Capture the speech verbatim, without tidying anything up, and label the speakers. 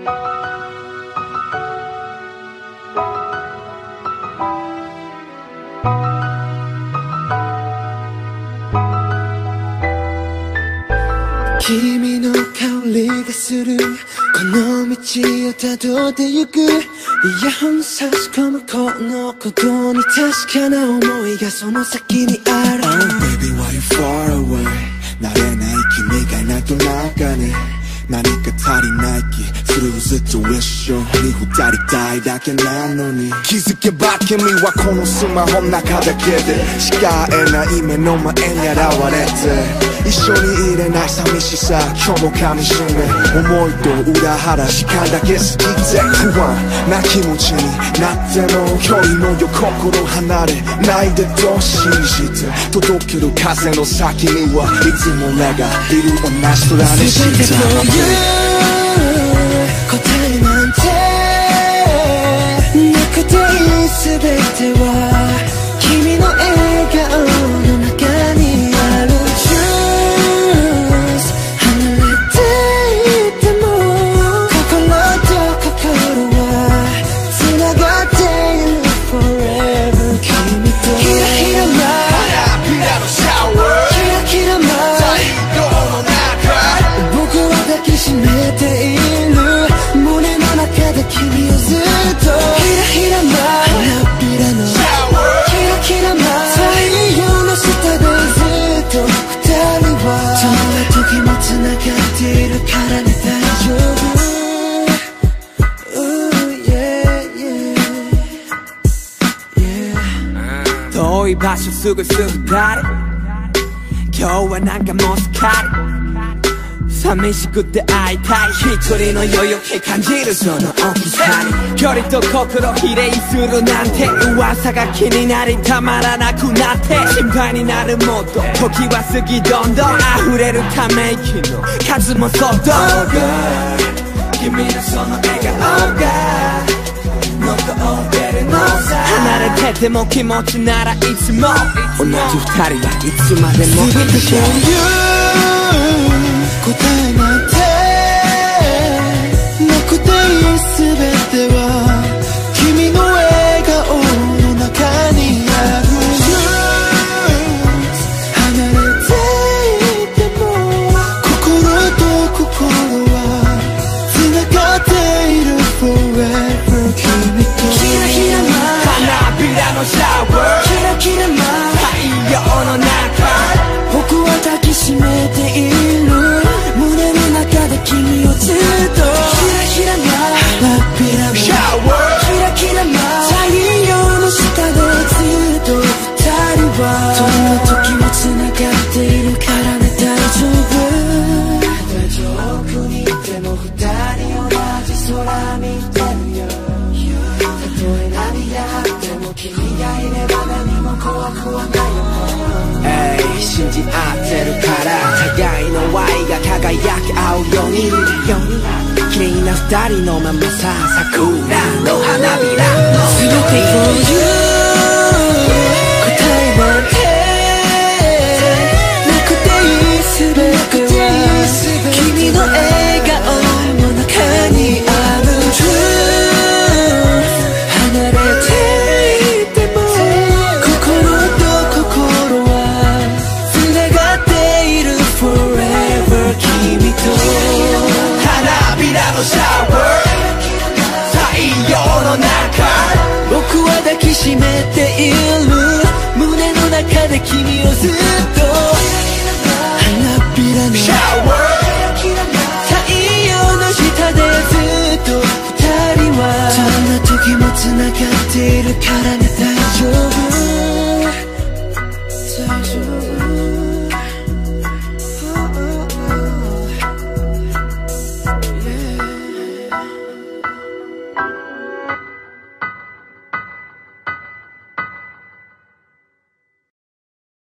Speaker 1: 君の香りがするこの道をたどってゆくイヤホン差し込むこのことに確かな思いがその先にある Oh baby why you far away 慣れない君がいないと中に何か足りない気するずっと一緒に二人たいだけなのに気づけば君はこのスマホの中だけでしか会えない目の前に現れて一緒にいれない寂しさ今日も噛みしめ思いと裏腹時間だけ過ぎて不安な気持ちになっても距離のよ心離れないでと信じて届ける風の先にはいつも俺がいる同じ空に沈む答えなんてなくていい全ては君の笑顔の中にある Choose 離れていても心と心は繋がっている Forever 君とキラキラ舞う花びらのシャワーキラキラ舞う太陽の中僕は抱きしめている胸の中で君をずっとひらひら舞う花びらのシャワーキラキラ舞う太陽の下でずっと二人はどんな時も繋がっているからね大丈夫 Ooh, yeah, yeah, yeah. 遠い場所すぐすぐ誰今日はなんかもうすっかり寂しくて会いたい一人の余裕気感じるその大きさに距離と心比例するなんて噂が気になりたまらなくなって心配になるもっと時は過ぎどんどん溢れるため息の数もそっと Oh girl 君のその笑顔が残ってるのさ離れてても気持ちならいつも同じ二人はいつまでも全てそういう答えなんてなくていい全ては君の笑顔の中にある Choose 離れていても心と心は繋がっている Forever 君とキラキラ舞う花びらのシャワーキラキラ舞う太陽の中僕は抱きしめている胸の中で君をずっとキラキラ舞う花びらのシャワーキラキラ舞う太陽の下でずっと二人はどんな時も繋がっているからね大丈夫遠くにいても二人同じ空見てるよたとえ何があっても君がいれば何も怖くはないよ信じ合ってるから互いの愛が輝き合うように綺麗な二人のままさ桜の花びら全て For you 答えなんてなくていい全ては君の笑顔の中にある Truth 離れていても心と心はForever 君と花びらのシャワー太陽の中僕は抱きしめている胸の中で君をずっと花びらのシャワー太陽の下でずっと二人はどんな時も繋がっているからね